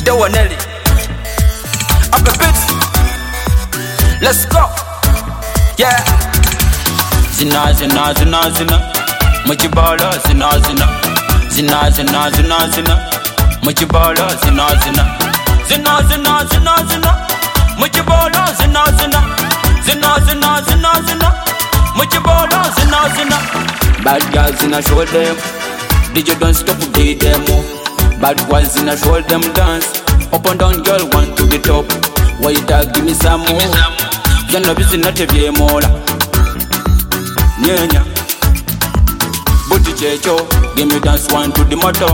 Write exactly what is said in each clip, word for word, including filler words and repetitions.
Video Nelly. Up a bit. Let's go. Yeah. Zina zina zina zina. Mujibala zina zina. Zina zina zina zina. Mujibala zina zina. Zina zina zina zina. Mujibala zina zina. Zina zina zina zina. Mujibala zina zina. Bad girls in a show them. D J don't stop to beat them. Bad boys in a show them dance. Up and down girl want to get up. Why you dog give me some more? You know busy not to be more. Nyanya. Booty checho. Give me dance one to the motor.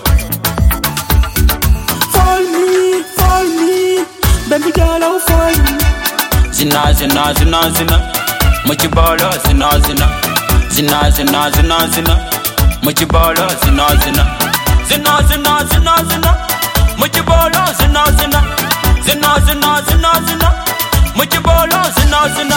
Fall me, fall me. Baby girl, oh fall me. Zina zina zina zina. Mujibala zina zina. Zina zina zina zina. Mujibala zina zina. Zina zina zina zina. Mujibala zina zina. Zina zina zina zina. Mujibala zina zina.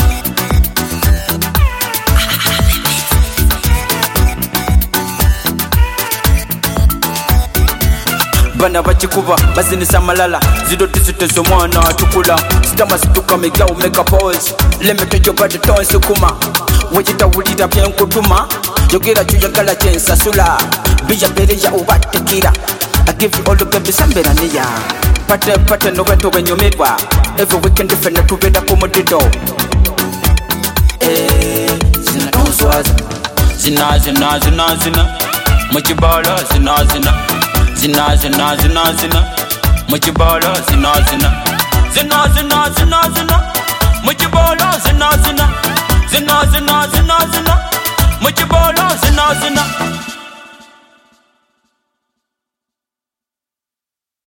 Bana bachikuba bazinisa malala zido tisitezo mwana atukula sitama situka mega umeka pause lemete jobade tonse kuma wajita wulira byenkutuma yogera chuyagala kyensasula bija bereya ubatekira I give you all the baby sambera niya pate pate no wento wenyomedwa every weekend defenda tubeda komodido eh zina noswaza zina zina zina zina mujibala zina zina Zina zina zina zina. Mujibala zina zina. Zina zina zina zina. Mujibala zina zina. Zina zina zina zina. Mujibala zina zina.